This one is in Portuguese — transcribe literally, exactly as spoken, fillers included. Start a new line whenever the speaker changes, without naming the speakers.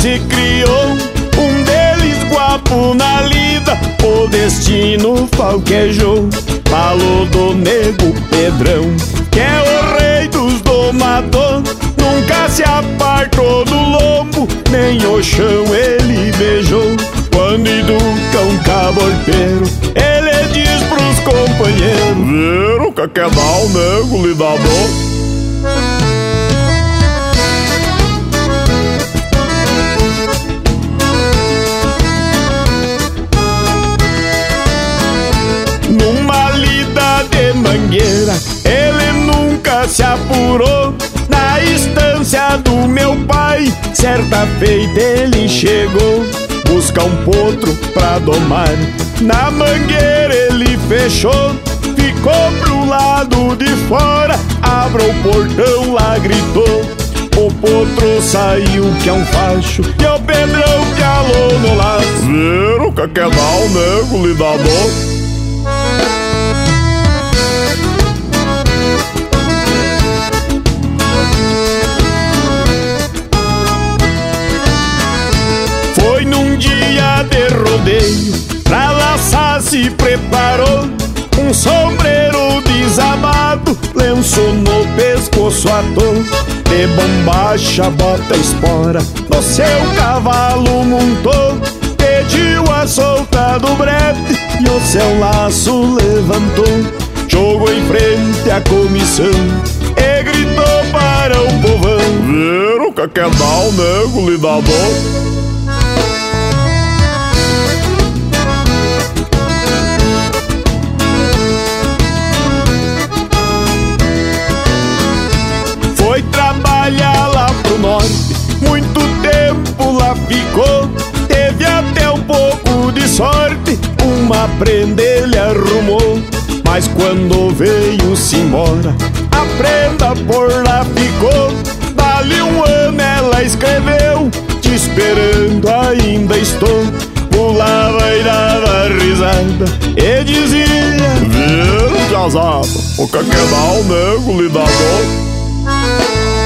se criou, um deles guapo na lida, o destino falquejou. Falou do nego Pedrão, que é o rei dos domador, nunca se apartou do lombo, nem o chão ele beijou. Quando educa um caborteiro, ele diz pros companheiros: viram que quer dar o nego lidador? Numa lida de mangueira, ele nunca se apurou. Na estância do meu pai, certa feita ele chegou, busca um potro pra domar. Na mangueira ele fechou, ficou pro lado de fora, abra o portão, lá gritou. O potro saiu que é um facho, e o Pedrão que alou no laço. Viram que quer dar o nego lidador? Foi num dia de rodeio, pra laçar se preparou, um sombreiro desabado, lenço no pescoço atou. De bombacha, bota espora, no seu cavalo montou, pediu a solta do brete e o seu laço levantou. Jogou em frente à comissão e gritou para o povão: viram que quer dar o nego lidador? Foi trabalhar lá pro norte, muito tempo lá ficou, teve até um pouco de sorte, uma prenda ele arrumou. Mas quando veio-se embora, a prenda por lá ficou. Dali um ano ela escreveu: te esperando ainda estou. Pulava e dava risada e dizia: viram, casado, o que quer dar o nego lidador?